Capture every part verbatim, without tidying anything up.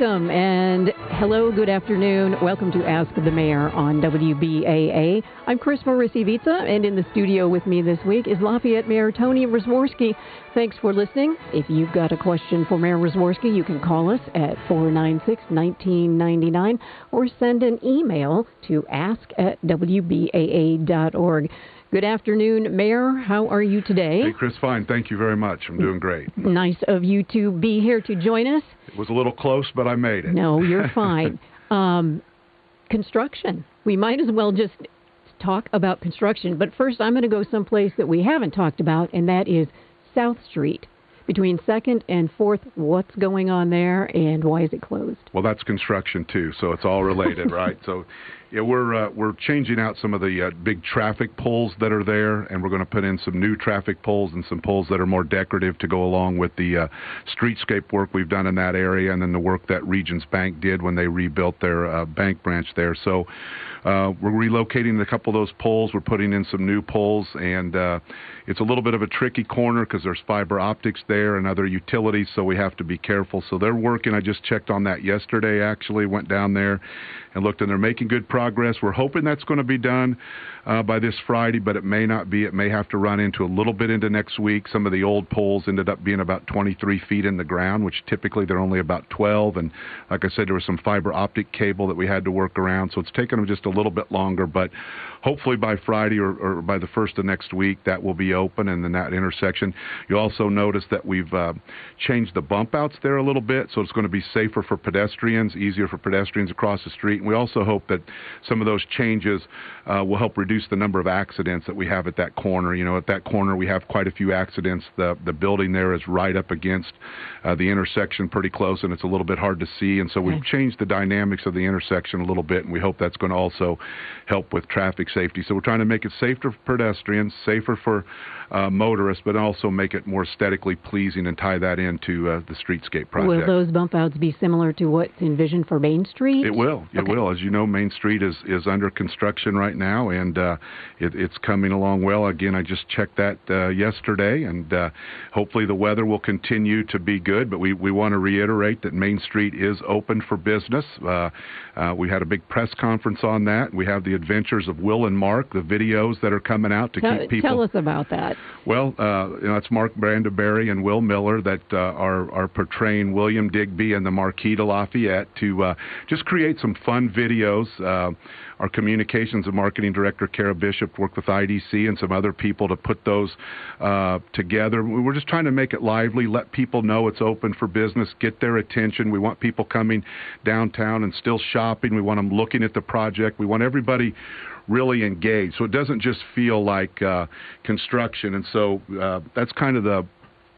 Welcome and hello, good afternoon. Welcome to Ask the Mayor on W B A A. I'm Chris Morisivica, and in the studio with me this week is Lafayette Mayor Tony Rosworski. Thanks for listening. If you've got a question for Mayor Rosworski, you can call us at four nine six, one nine nine nine or send an email to ask at w b a a dot org. Good afternoon, Mayor. How are you today? Hey, Chris, fine. Thank you very much. I'm doing great. Nice of you to be here to join us. It was a little close, but I made it. No, you're fine. um, construction. We might as well just talk about construction. But first, I'm going to go someplace that we haven't talked about, and that is South Street. Between second and fourth, what's going on there, and why is it closed? Well, that's construction, too, so it's all related, right? So, yeah, we're uh, we're changing out some of the uh, big traffic poles that are there, and we're going to put in some new traffic poles and some poles that are more decorative to go along with the uh, streetscape work we've done in that area, and then the work that Regions Bank did when they rebuilt their uh, bank branch there. So uh, we're relocating a couple of those poles. We're putting in some new poles, and uh, it's a little bit of a tricky corner because there's fiber optics there and other utilities, so we have to be careful. So they're working. I just checked on that yesterday, actually. Went down there and looked, and they're making good progress. We're hoping that's going to be done uh, by this Friday, but it may not be. It may have to run into a little bit into next week. Some of the old poles ended up being about twenty-three feet in the ground, which typically they're only about twelve. And like I said, there was some fiber optic cable that we had to work around, so it's taken them just a little bit longer. But hopefully by Friday or, or by the first of next week, that will be open, and then that intersection. You also notice that we've uh, changed the bump outs there a little bit, so it's going to be safer for pedestrians, easier for pedestrians across the street. And we also hope that some of those changes uh, will help reduce the number of accidents that we have at that corner. You know, at that corner we have quite a few accidents. The the building there is right up against uh, the intersection pretty close, and it's a little bit hard to see. And so we've okay. changed the dynamics of the intersection a little bit, and we hope that's going to also help with traffic safety. So we're trying to make it safer for pedestrians, safer for uh, motorists, but also make it more aesthetically pleasing and tie that into uh, the streetscape project. Will those bump outs be similar to what's envisioned for Main Street? It will. It okay. will. As you know, Main Street is, is under construction right now, and uh, it, it's coming along well. Again, I just checked that uh, yesterday, and uh, hopefully the weather will continue to be good, but we, we want to reiterate that Main Street is open for business. Uh, uh, we had a big press conference on that. We have the adventures of Will and Mark, the videos that are coming out to tell, keep people... Tell us about that. Well, uh, you know, it's Mark Brandaberry and Will Miller that uh, are, are portraying William Digby and the Marquis de Lafayette to uh, just create some fun videos. Uh, our communications and marketing director, Kara Bishop, worked with I D C and some other people to put those uh, together. We're just trying to make it lively, let people know it's open for business, get their attention. We want people coming downtown and still shopping. We want them looking at the project. We want everybody really engaged, so it doesn't just feel like uh, construction. And so uh, that's kind of the,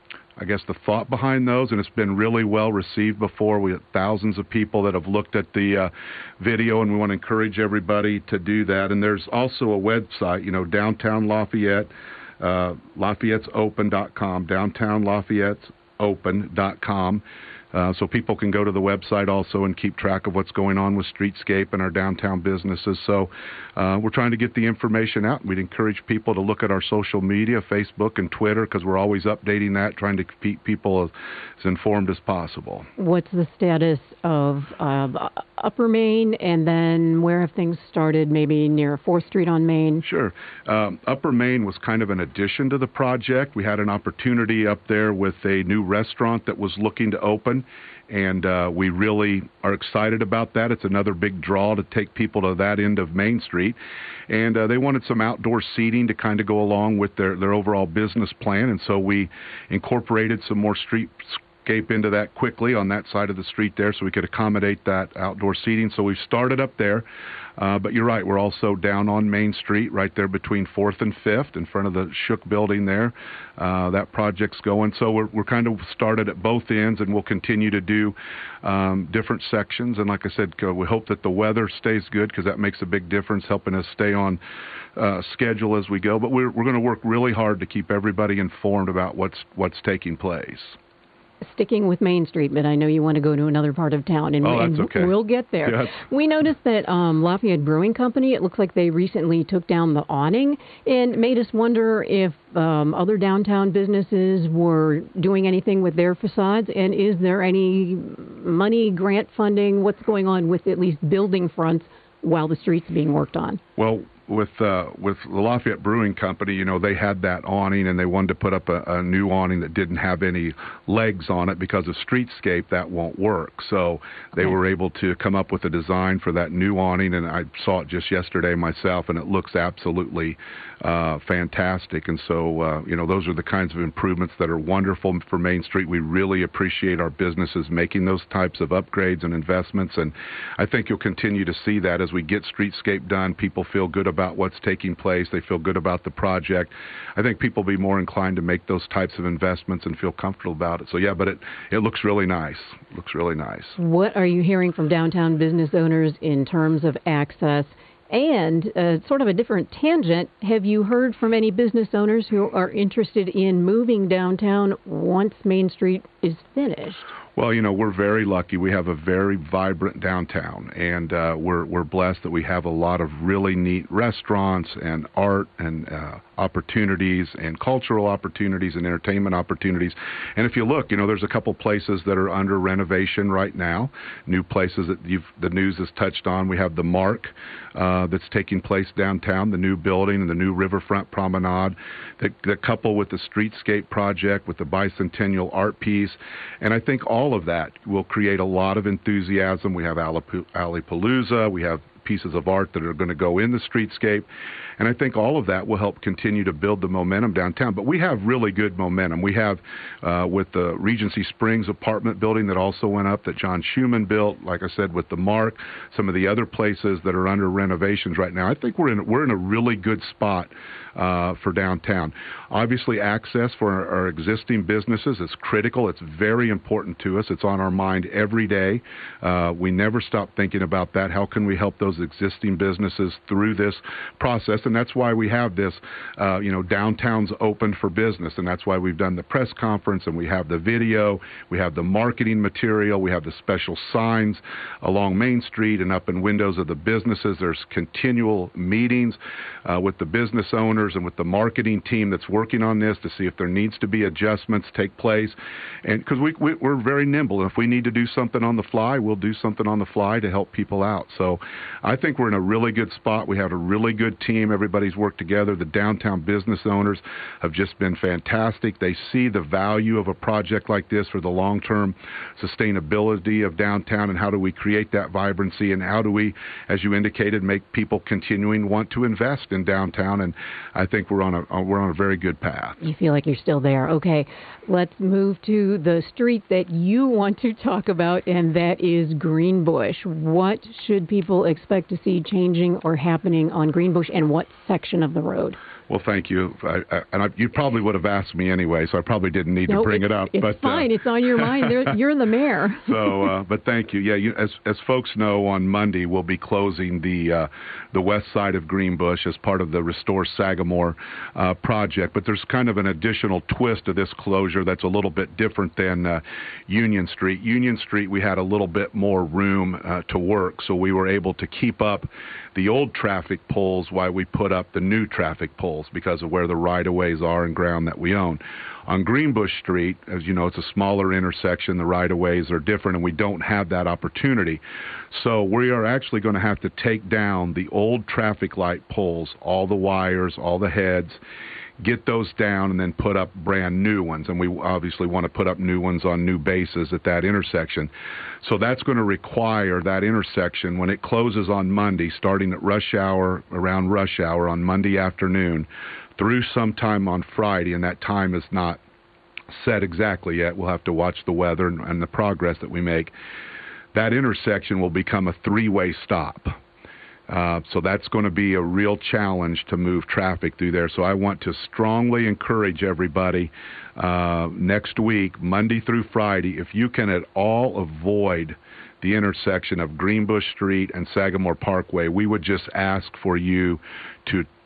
I guess, the thought behind those, and it's been really well received before. We have thousands of people that have looked at the uh, video, and we want to encourage everybody to do that. And there's also a website, you know, Downtown Lafayette, uh, Lafayette's Open dot com, Downtown Lafayette's Open dot com. Uh, so people can go to the website also and keep track of what's going on with Streetscape and our downtown businesses. So uh, we're trying to get the information out. We'd encourage people to look at our social media, Facebook and Twitter, because we're always updating that, trying to keep people as, as informed as possible. What's the status of uh, Upper Main, and then where have things started, maybe near fourth Street on Main? Sure. Um, Upper Main was kind of an addition to the project. We had an opportunity up there with a new restaurant that was looking to open, and uh, we really are excited about that. It's another big draw to take people to that end of Main Street, and uh, they wanted some outdoor seating to kind of go along with their, their overall business plan, and so we incorporated some more street escape into that quickly on that side of the street there so we could accommodate that outdoor seating. So we've started up there. Uh, but you're right, we're also down on Main Street, right there between fourth and fifth, in front of the Shook building there. Uh, that project's going. So we're, we're kind of started at both ends, and we'll continue to do um, different sections. And like I said, we hope that the weather stays good, because that makes a big difference, helping us stay on uh, schedule as we go. But we're, we're going to work really hard to keep everybody informed about what's what's taking place. sticking with Main Street, but I know you want to go to another part of town, and, oh, and that's okay. we'll get there. Yes. We noticed that um, Lafayette Brewing Company, it looks like they recently took down the awning and made us wonder if um, other downtown businesses were doing anything with their facades, and is there any money, grant funding, what's going on with at least building fronts while the street's being worked on? Well, with uh, with the Lafayette Brewing Company, you know, they had that awning, and they wanted to put up a, a new awning that didn't have any legs on it because of streetscape. That won't work. So they okay. were able to come up with a design for that new awning, and I saw it just yesterday myself, and it looks absolutely uh, fantastic. And so, uh, you know, those are the kinds of improvements that are wonderful for Main Street. We really appreciate our businesses making those types of upgrades and investments, and I think you'll continue to see that as we get streetscape done. People feel good about what's taking place. They feel good about the project. I think people will be more inclined to make those types of investments and feel comfortable about it. So, yeah, but it, it looks really nice. It looks really nice. What are you hearing from downtown business owners in terms of access? And uh, sort of a different tangent, have you heard from any business owners who are interested in moving downtown once Main Street is finished? Well, you know, we're very lucky. We have a very vibrant downtown, and uh, we're we're blessed that we have a lot of really neat restaurants and art and uh, opportunities and cultural opportunities and entertainment opportunities. And if you look, you know, there's a couple places that are under renovation right now, new places that you've, the news has touched on. We have the Mark uh, that's taking place downtown, the new building and the new riverfront promenade, that, that couple with the streetscape project, with the bicentennial art piece. And I think all All of that will create a lot of enthusiasm. We have Alleypalooza, we have pieces of art that are going to go in the streetscape, and I think all of that will help continue to build the momentum downtown. But we have really good momentum. We have uh, with the Regency Springs apartment building that also went up that John Schumann built, like I said, with the Mark, some of the other places that are under renovations right now. I think we're in we're in a really good spot uh, for downtown. Obviously, access for our, our existing businesses is critical. It's very important to us. It's on our mind every day. Uh, we never stop thinking about that. How can we help those existing businesses through this process? And that's why we have this, uh, you know, downtown's open for business, and that's why we've done the press conference, and we have the video, we have the marketing material, we have the special signs along Main Street and up in windows of the businesses. There's continual meetings uh, with the business owners and with the marketing team that's working on this to see if there needs to be adjustments take place, and because we, we, we're very nimble, and if we need to do something on the fly, we'll do something on the fly to help people out. So I think we're in a really good spot. We have a really good team. Everybody's worked together. The downtown business owners have just been fantastic. They see the value of a project like this for the long-term sustainability of downtown, and how do we create that vibrancy, and how do we, as you indicated, make people continuing want to invest in downtown. And I think we're on a we're on a very good path. You feel like you're still there. Okay, let's move to the street that you want to talk about, and that is Greenbush. What should people expect to see changing or happening on Greenbush, and what section of the road? Well, thank you. I, I, and I, you probably would have asked me anyway, so I probably didn't need no, to bring it up. It's but, fine. Uh, it's on your mind. There, you're the mayor. so, uh, but thank you. Yeah, you, as as folks know, on Monday we'll be closing the uh, the west side of Greenbush as part of the Restore Sagamore uh, project. But there's kind of an additional twist to this closure that's a little bit different than uh, Union Street. Union Street, we had a little bit more room uh, to work, so we were able to keep up the old traffic poles while we put up the new traffic poles because of where the right-of-ways are and ground that we own. On Greenbush Street, as you know, it's a smaller intersection. The right-of-ways are different, and we don't have that opportunity. So we are actually going to have to take down the old traffic light poles, all the wires, all the heads, get those down, and then put up brand new ones. And we obviously want to put up new ones on new bases at that intersection. So that's going to require that intersection, when it closes on Monday, starting at rush hour, around rush hour on Monday afternoon, through sometime on Friday, and that time is not set exactly yet. We'll have to watch the weather and, and the progress that we make. That intersection will become a three-way stop. Uh, so that's going to be a real challenge to move traffic through there. So I want to strongly encourage everybody uh, next week, Monday through Friday, if you can at all avoid the intersection of Greenbush Street and Sagamore Parkway, we would just ask for you to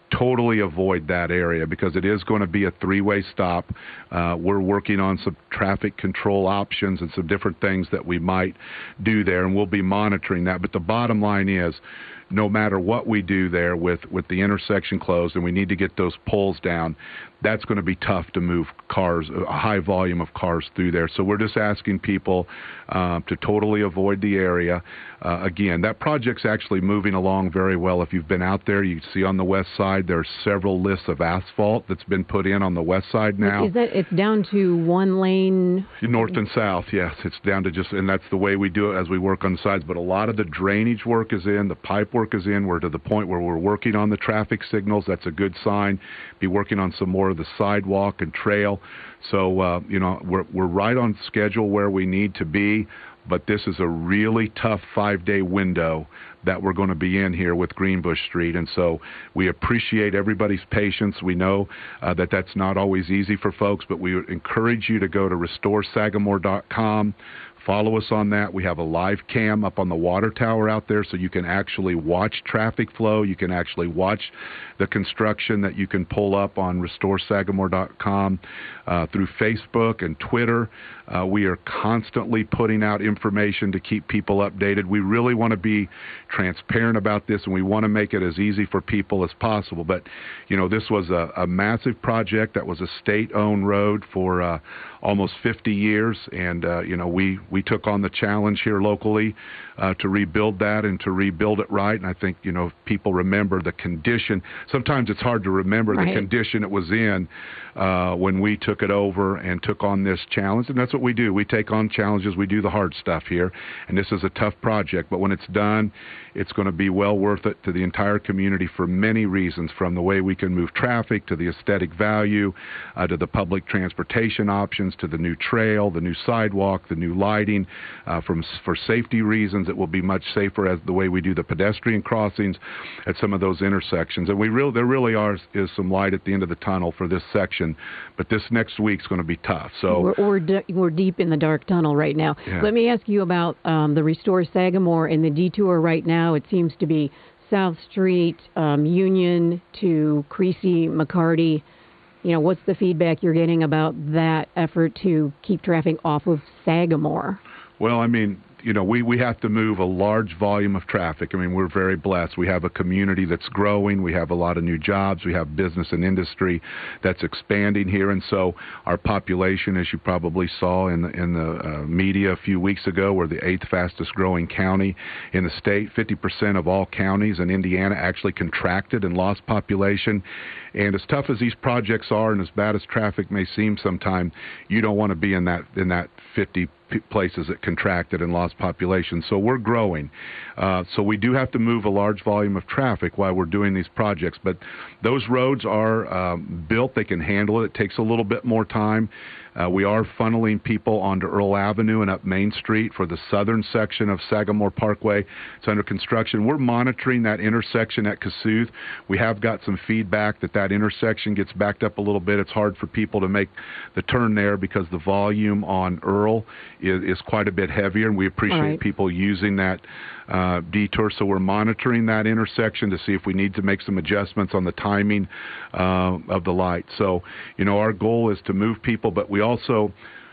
totally avoid that area because it is going to be a three-way stop. Uh, we're working on some traffic control options and some different things that we might do there, and we'll be monitoring that. But the bottom line is, no matter what we do there with, with the intersection closed, and we need to get those poles down, that's going to be tough to move cars, a high volume of cars through there. So we're just asking people uh, to totally avoid the area. Uh, again, that project's actually moving along very well. If you've been out there, you can see on the west side there are several lists of asphalt that's been put in on the west side now. Is that it's down to one lane? North and south, yes. It's down to just, and that's the way we do it as we work on the sides. But a lot of the drainage work is in, the pipe work is in. We're to the point where we're working on the traffic signals. That's a good sign. Be working on some more of the sidewalk and trail. So, uh, you know, we're, we're right on schedule where we need to be, but this is a really tough five-day window that we're going to be in here with Greenbush Street. And so we appreciate everybody's patience. We know uh, that that's not always easy for folks, but we encourage you to go to restore sagamore dot com. Follow us on that. We have a live cam up on the water tower out there so you can actually watch traffic flow. You can actually watch the construction that you can pull up on restore sagamore dot com uh, through Facebook and Twitter. Uh, we are constantly putting out information to keep people updated. We really want to be transparent about this, and we want to make it as easy for people as possible. But, you know, this was a, a massive project that was a state-owned road for uh, almost fifty years, and, uh, you know, we, we took on the challenge here locally uh, to rebuild that and to rebuild it right. And I think, you know, people remember the condition. Sometimes it's hard to remember right. the condition it was in uh, when we took it over and took on this challenge. And that's what we do. We take on challenges. We do the hard stuff here. And this is a tough project. But when it's done, it's going to be well worth it to the entire community for many reasons, from the way we can move traffic to the aesthetic value, uh, to the public transportation options, to the new trail, the new sidewalk, the new lighting. Uh, from for safety reasons, it will be much safer as the way we do the pedestrian crossings at some of those intersections. And we really, there really are is some light at the end of the tunnel for this section, but this next week's going to be tough. So we're we're, d- we're deep in the dark tunnel right now. Yeah. Let me ask you about um, the Restore Sagamore and the detour right now. It seems to be South Street, um, Union to Creasy, McCarty. You know, what's the feedback you're getting about that effort to keep traffic off of Sagamore? Well, I mean, you know, we, we have to move a large volume of traffic. I mean, we're very blessed. We have a community that's growing. We have a lot of new jobs. We have business and industry that's expanding here. And so our population, as you probably saw in the, in the uh, media a few weeks ago, we're the eighth fastest growing county in the state. fifty percent of all counties in Indiana actually contracted and lost population. And as tough as these projects are and as bad as traffic may seem sometime, you don't want to be in that in that fifty places that contracted and lost population. So we're growing. Uh, so we do have to move a large volume of traffic while we're doing these projects. But those roads are um, built. They can handle it. It takes a little bit more time. Uh, we are funneling people onto Earl Avenue and up Main Street for the southern section of Sagamore Parkway. It's under construction. We're monitoring that intersection at Kossuth. We have got some feedback that that intersection gets backed up a little bit. It's hard for people to make the turn there because the volume on Earl is, is quite a bit heavier, and we appreciate right. people using that uh, detour. So we're monitoring that intersection to see if we need to make some adjustments on the timing uh, of the light. So, you know, our goal is to move people, but we also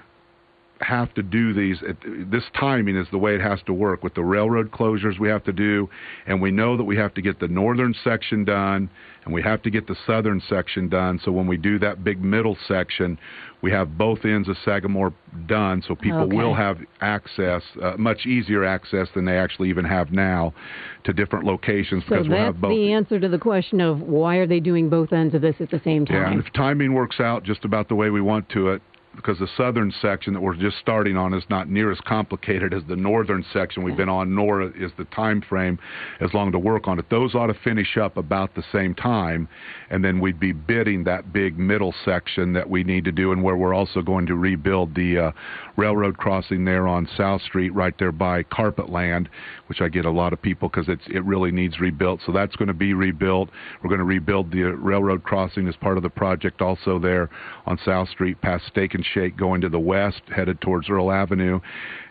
have to do these. This timing is the way it has to work with the railroad closures we have to do, and we know that we have to get the northern section done and we have to get the southern section done. So when we do that big middle section, we have both ends of Sagamore done, so people okay. will have access, uh, much easier access than they actually even have now, to different locations. So because that's we'll have both. The answer to the question of why are they doing both ends of this at the same time? Yeah, and if timing works out just about the way we want to it, because the southern section that we're just starting on is not near as complicated as the northern section we've been on, nor is the time frame as long to work on it. Those ought to finish up about the same time, and then we'd be bidding that big middle section that we need to do, and where we're also going to rebuild the uh, railroad crossing there on South Street right there by Carpet Land, which I get a lot of people because it's it really needs rebuilt. So that's going to be rebuilt. We're going to rebuild the railroad crossing as part of the project also there on South Street past Steak and Shake going to the west, headed towards Earl Avenue.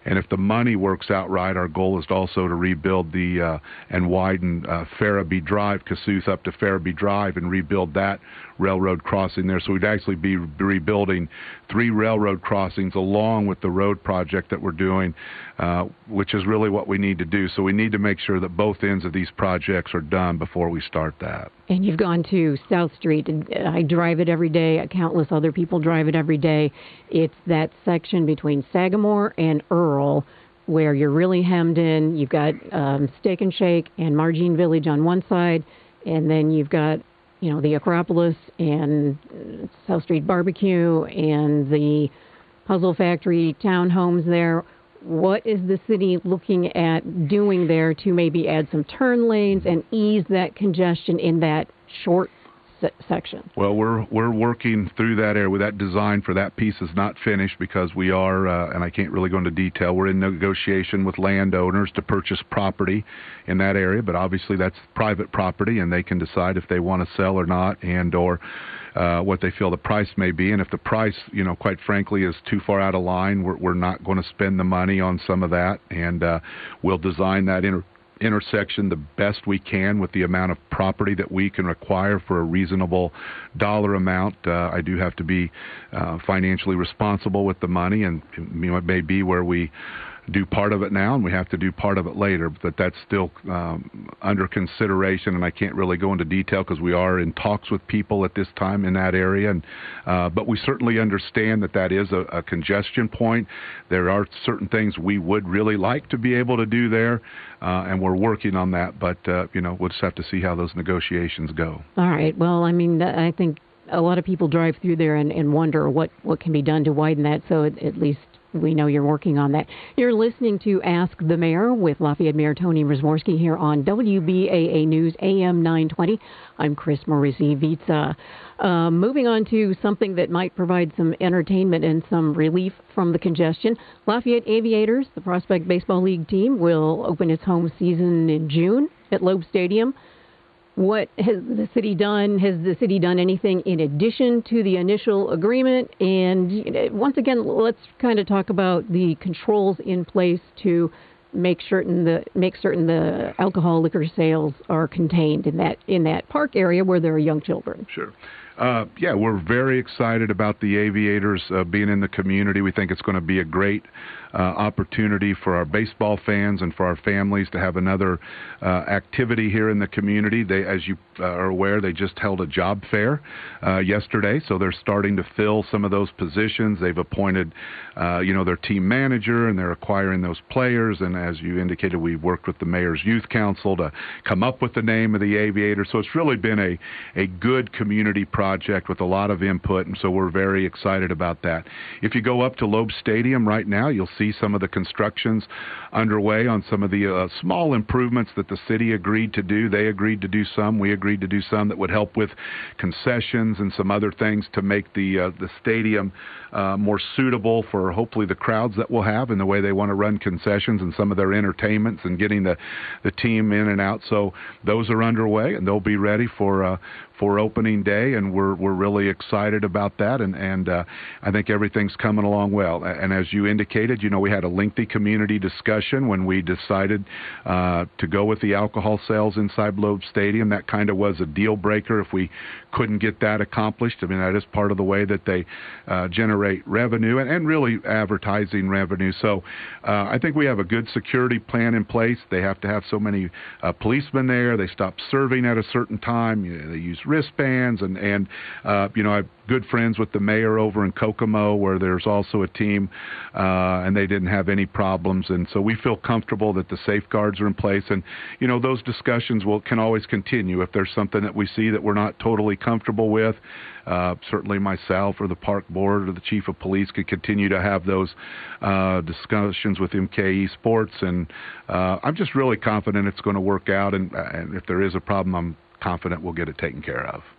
And if the money works out right, our goal is also to rebuild the uh, and widen uh, Farabee Drive, Kossuth up to Farabee Drive, and rebuild that railroad crossing there. So we'd actually be rebuilding three railroad crossings along with the road project that we're doing, uh, which is really what we need to do. So we need to make sure that both ends of these projects are done before we start that. And you've gone to South Street, and I drive it every day. Countless other people drive it every day. It's that section between Sagamore and Earl where you're really hemmed in. You've got um, Steak and Shake and Margene Village on one side, and then you've got, you know, the Acropolis and South Street Barbecue and the Puzzle Factory townhomes there. What is the city looking at doing there to maybe add some turn lanes and ease that congestion in that short se- section? Well, we're we're working through that area. That design for that piece is not finished because we are, uh, and I can't really go into detail, we're in negotiation with landowners to purchase property in that area, but obviously that's private property, and they can decide if they want to sell or not, and or Uh, what they feel the price may be. And if the price, you know, quite frankly, is too far out of line, we're, we're not going to spend the money on some of that, and uh, we'll design that inter- intersection the best we can with the amount of property that we can require for a reasonable dollar amount. Uh, I do have to be uh, financially responsible with the money, and you know, it may be where we do part of it now and we have to do part of it later, but that's still um, under consideration, and I can't really go into detail because we are in talks with people at this time in that area. And uh, but we certainly understand that that is a, a congestion point. There are certain things we would really like to be able to do there, uh, and we're working on that, but uh, you know, we'll just have to see how those negotiations go. All right. Well, I mean, I think a lot of people drive through there and, and wonder what, what can be done to widen that, so at, at least we know you're working on that. You're listening to Ask the Mayor with Lafayette Mayor Tony Wrzymorski here on W B A A News A M nine twenty. I'm Chris Morisi-Vitza. Uh, moving on to something that might provide some entertainment and some relief from the congestion. Lafayette Aviators, the Prospect Baseball League team, will open its home season in June at Loeb Stadium. What has the city done? Has the city done anything in addition to the initial agreement? And once again, let's kind of talk about the controls in place to make certain the make certain the alcohol liquor sales are contained in that in that park area where there are young children. Sure. Uh, yeah, we're very excited about the Aviators uh, being in the community. We think it's going to be a great uh, opportunity for our baseball fans and for our families to have another uh, activity here in the community. They, as you uh, are aware, they just held a job fair uh, yesterday, so they're starting to fill some of those positions. They've appointed, uh, you know, their team manager, and they're acquiring those players. And as you indicated, we worked with the Mayor's Youth Council to come up with the name of the Aviators. So it's really been a, a good community project. project with a lot of input, and so we're very excited about that. If you go up to Loeb Stadium right now, you'll see some of the constructions underway on some of the uh, small improvements that the city agreed to do. They agreed to do some. We agreed to do some that would help with concessions and some other things to make the uh, the stadium uh, more suitable for hopefully the crowds that we'll have and the way they want to run concessions and some of their entertainments and getting the, the team in and out. So those are underway, and they'll be ready for uh, for opening day, and we're we're really excited about that, and and uh, I think everything's coming along well. And as you indicated, you know, we had a lengthy community discussion when we decided uh, to go with the alcohol sales inside Loeb Stadium. That kind of was a deal breaker if we couldn't get that accomplished. I mean, that is part of the way that they uh, generate revenue and, and really advertising revenue. So uh, I think we have a good security plan in place. They have to have so many uh, policemen there. They stop serving at a certain time. You know, they use wristbands, and, and uh, you know, I have good friends with the mayor over in Kokomo where there's also a team, uh, and they didn't have any problems. And so we feel comfortable that the safeguards are in place. And, you know, those discussions will can always continue. If there's something that we see that we're not totally comfortable with, uh, certainly myself or the park board or the chief of police could continue to have those uh, discussions with M K E Sports. And uh, I'm just really confident it's going to work out. And, and if there is a problem, I'm confident we'll get it taken care of.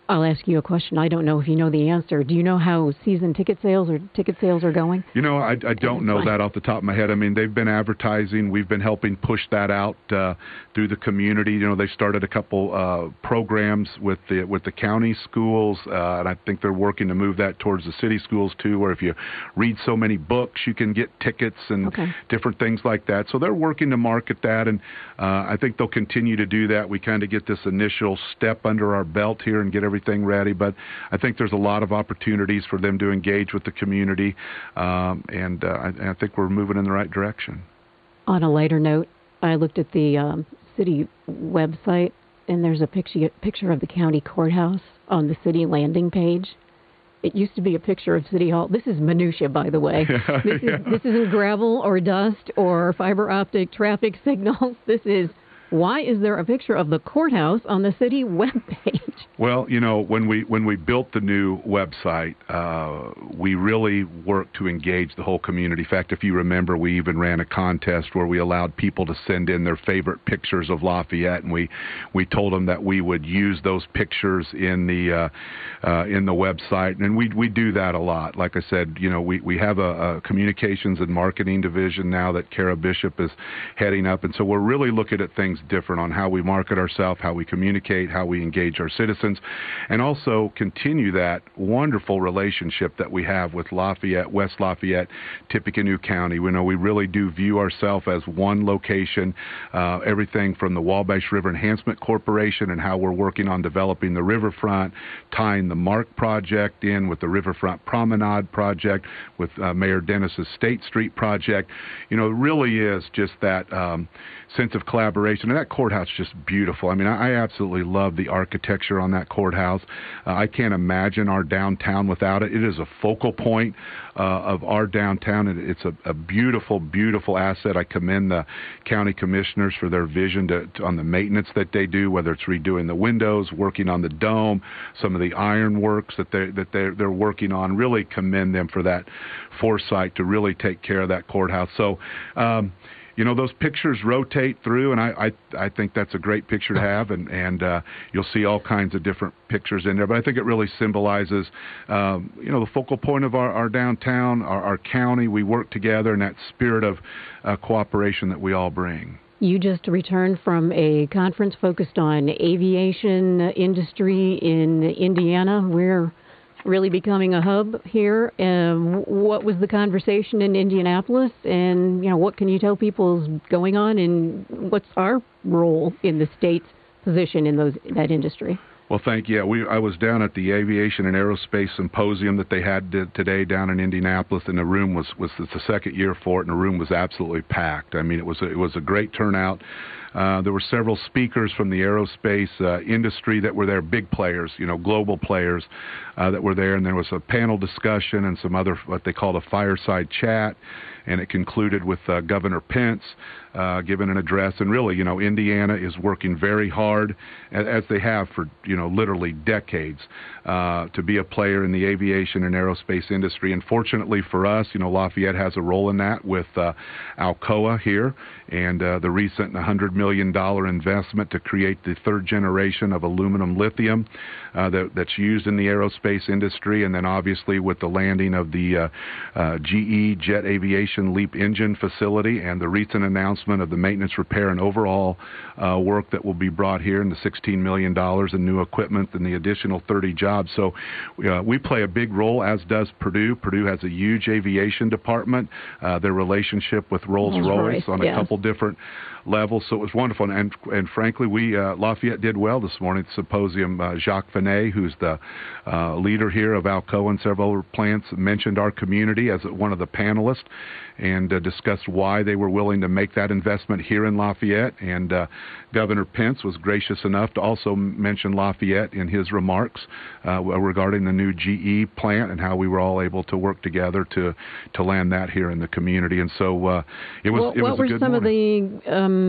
I'll ask you a question. I don't know if you know the answer. Do you know how season ticket sales or ticket sales are going? You know, I, I don't know that off the top of my head. I mean, they've been advertising. We've been helping push that out uh, through the community. You know, they started a couple uh, programs with the with the county schools, uh, and I think they're working to move that towards the city schools too, where if you read so many books, you can get tickets and okay. different things like that. So they're working to market that, and uh, I think they'll continue to do that. We kind of get this initial step under our belt here and get everything thing ready, but I think there's a lot of opportunities for them to engage with the community, um, and uh, I, I think we're moving in the right direction. On a lighter note, I looked at the um, city website, and there's a picture picture of the county courthouse on the city landing page. It used to be a picture of City Hall. This is minutia, by the way. Yeah, this, yeah. is, this isn't gravel or dust or fiber optic traffic signals. This is, why is there a picture of the courthouse on the city webpage? Well, you know, when we when we built the new website, uh, we really worked to engage the whole community. In fact, if you remember, we even ran a contest where we allowed people to send in their favorite pictures of Lafayette, and we we told them that we would use those pictures in the uh, uh, in the website, and we we do that a lot. Like I said, you know, we we have a, a communications and marketing division now that Kara Bishop is heading up, and so we're really looking at things different on how we market ourselves, how we communicate, how we engage our citizens, and also continue that wonderful relationship that we have with Lafayette, West Lafayette, Tippecanoe County. We know we really do view ourselves as one location, uh, everything from the Wabash River Enhancement Corporation and how we're working on developing the riverfront, tying the MARC project in with the Riverfront Promenade project, with uh, Mayor Dennis's State Street project. You know, it really is just that um, sense of collaboration. And that courthouse is just beautiful. I mean, I, I absolutely love the architecture on that courthouse. Uh, I can't imagine our downtown without it. It is a focal point uh, of our downtown, and it's a, a beautiful, beautiful asset. I commend the county commissioners for their vision to, to, on the maintenance that they do, whether it's redoing the windows, working on the dome, some of the iron works that they that they're, they're working on. Really commend them for that foresight to really take care of that courthouse. So. Um, You know, those pictures rotate through, and I, I, I think that's a great picture to have, and, and uh, you'll see all kinds of different pictures in there. But I think it really symbolizes, um, you know, the focal point of our, our downtown, our, our county. We work together in that spirit of uh, cooperation that we all bring. You just returned from a conference focused on aviation industry in Indiana. We're really becoming a hub here. Um, what was the conversation in Indianapolis, and you know, what can you tell people is going on, and what's our role in the state's position in those that industry? Well, thank you. Yeah, we, I was down at the Aviation and Aerospace Symposium that they had to, today down in Indianapolis, and the room was was it's the second year for it, and the room was absolutely packed. I mean, it was a, it was a great turnout. Uh, there were several speakers from the aerospace uh, industry that were there, big players, you know, global players uh, that were there, and there was a panel discussion and some other, what they called a fireside chat, and it concluded with uh, Governor Pence uh, giving an address. And really, you know, Indiana is working very hard, as they have for, you know, literally decades, uh, to be a player in the aviation and aerospace industry. And fortunately for us, you know, Lafayette has a role in that with uh, Alcoa here, and uh, the recent one hundred million dollars investment to create the third generation of aluminum lithium uh, that, that's used in the aerospace industry. And then obviously with the landing of the uh, uh, G E Jet Aviation LEAP engine facility and the recent announcement of the maintenance, repair, and overhaul uh, work that will be brought here, and the sixteen million dollars in new equipment and the additional thirty jobs. So uh, we play a big role, as does Purdue. Purdue has a huge aviation department, uh, their relationship with Rolls-Royce on a yes. couple different levels. So it was wonderful. And and frankly, we uh, Lafayette did well this morning at the symposium. Uh, Jacques Venet, who's the uh, leader here of Alcoa and several other plants, mentioned our community as one of the panelists and uh, discussed why they were willing to make that investment here in Lafayette. And uh, Governor Pence was gracious enough to also mention Lafayette in his remarks uh, regarding the new G E plant and how we were all able to work together to to land that here in the community. And so uh, it was well, it was what were a good some morning. of the um, reasons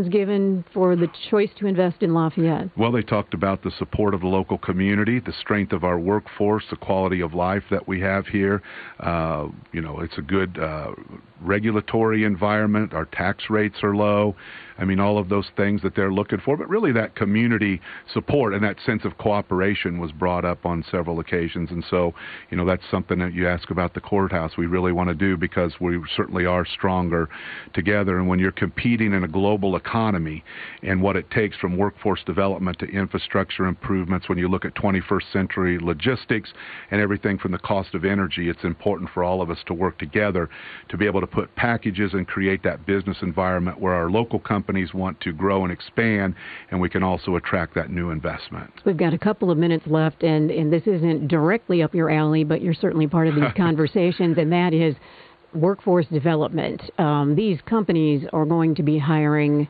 given for the choice to invest in Lafayette? Well, they talked about the support of the local community, the strength of our workforce, the quality of life that we have here. Uh, you know, it's a good uh, regulatory environment. Our tax rates are low. I mean, all of those things that they're looking for. But really that community support and that sense of cooperation was brought up on several occasions. And so, you know, that's something that you ask about the courthouse we really want to do, because we certainly are stronger together. And when you're competing in a global economy and what it takes from workforce development to infrastructure improvements, when you look at twenty-first century logistics and everything from the cost of energy, it's important for all of us to work together to be able to put packages and create that business environment where our local companies want to grow and expand, and we can also attract that new investment. We've got a couple of minutes left, and, and this isn't directly up your alley, but you're certainly part of these conversations, and that is workforce development. Um, these companies are going to be hiring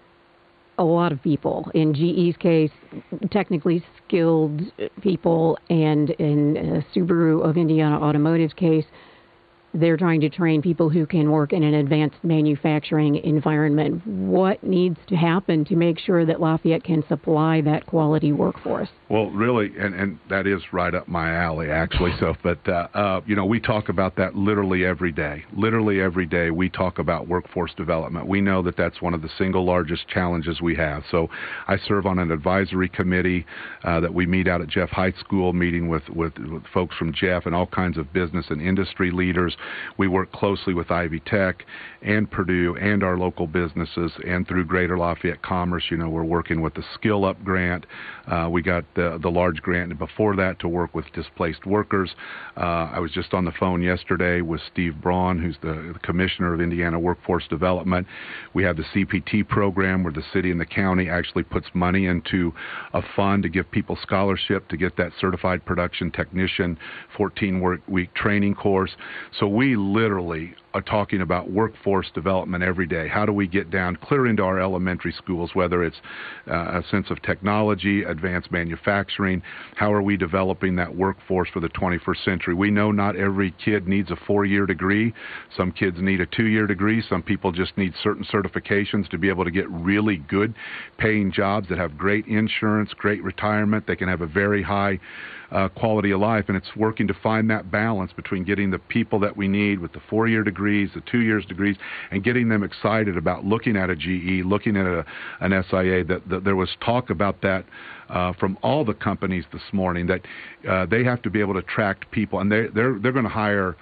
a lot of people. In G E's case, technically skilled people, and in uh, Subaru of Indiana Automotive's case, they're trying to train people who can work in an advanced manufacturing environment. What needs to happen to make sure that Lafayette can supply that quality workforce? Well, really, and, and that is right up my alley, actually. So, but, uh, uh, you know, we talk about that literally every day. Literally every day we talk about workforce development. We know that that's one of the single largest challenges we have. So I serve on an advisory committee uh, that we meet out at Jeff High School, meeting with, with, with folks from Jeff and all kinds of business and industry leaders. We work closely with Ivy Tech and Purdue and our local businesses, and through Greater Lafayette Commerce, you know, we're working with the Skill Up grant. Uh, we got the, the large grant before that to work with displaced workers. Uh, I was just on the phone yesterday with Steve Braun, who's the, the Commissioner of Indiana Workforce Development. We have the C P T program where the city and the county actually puts money into a fund to give people scholarship to get that certified production technician fourteen-week training course. So we literally are talking about workforce development every day. How do we get down clear into our elementary schools, whether it's uh, a sense of technology, advanced manufacturing? How are we developing that workforce for the twenty-first century? We know not every kid needs a four-year degree. Some kids need a two-year degree. Some people just need certain certifications to be able to get really good paying jobs that have great insurance, great retirement. They can have a very high Uh, quality of life, and it's working to find that balance between getting the people that we need with the four-year degrees, the two years degrees, and getting them excited about looking at a G E, looking at a, an S I A. That, that there was talk about that uh, from all the companies this morning, that uh, they have to be able to attract people, and they, they're they're going to hire,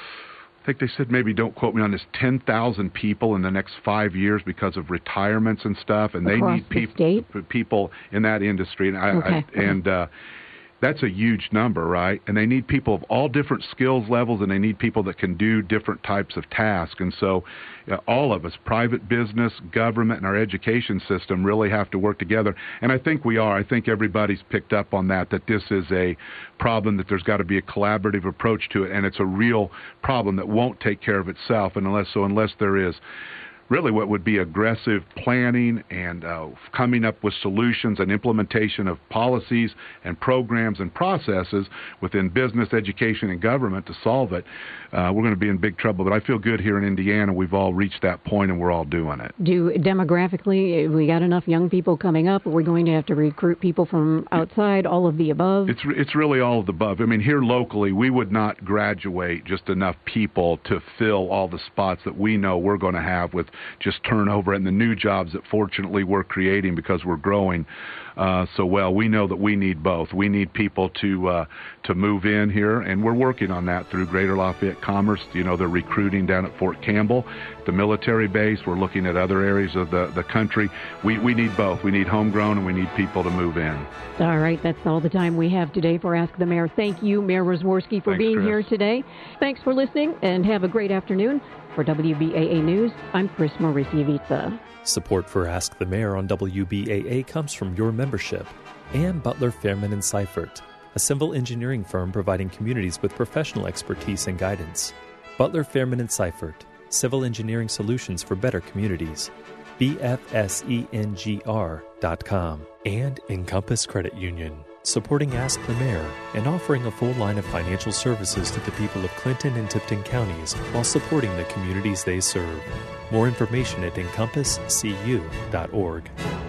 I think they said, maybe don't quote me on this, ten thousand people in the next five years because of retirements and stuff, and Across they need the peop- state? people in that industry, and I, okay. I and. Uh, That's a huge number, right? And they need people of all different skills levels, and they need people that can do different types of tasks. And so uh, all of us, private business, government, and our education system really have to work together. And I think we are. I think everybody's picked up on that, that this is a problem, that there's got to be a collaborative approach to it, and it's a real problem that won't take care of itself and unless so unless there is really what would be aggressive planning and uh, coming up with solutions and implementation of policies and programs and processes within business, education, and government to solve it, uh, we're going to be in big trouble. But I feel good here in Indiana. We've all reached that point, and we're all doing it. Do demographically, we got enough young people coming up? Are we going to have to recruit people from outside, all of the above? It's it's really all of the above. I mean, here locally, we would not graduate just enough people to fill all the spots that we know we're going to have with just turnover and the new jobs that fortunately we're creating because we're growing uh, so well. We know that we need both. We need people to uh, to move in here, and we're working on that through Greater Lafayette Commerce. You know, they're recruiting down at Fort Campbell, the military base. We're looking at other areas of the, the country. We, we need both. We need homegrown, and we need people to move in. All right, that's all the time we have today for Ask the Mayor. Thank you, Mayor Rosworski, for Thanks, being Chris. here today. Thanks for listening, and have a great afternoon. For W B A A News, I'm Chris Morisi-Vitza. Support for Ask the Mayor on W B A A comes from your membership and Butler, Fairman and Seifert, a civil engineering firm providing communities with professional expertise and guidance. Butler, Fairman and Seifert, civil engineering solutions for better communities. B F S E N G R dot com. And Encompass Credit Union, supporting Ask the Mayor, and offering a full line of financial services to the people of Clinton and Tipton counties while supporting the communities they serve. More information at encompass c u dot org.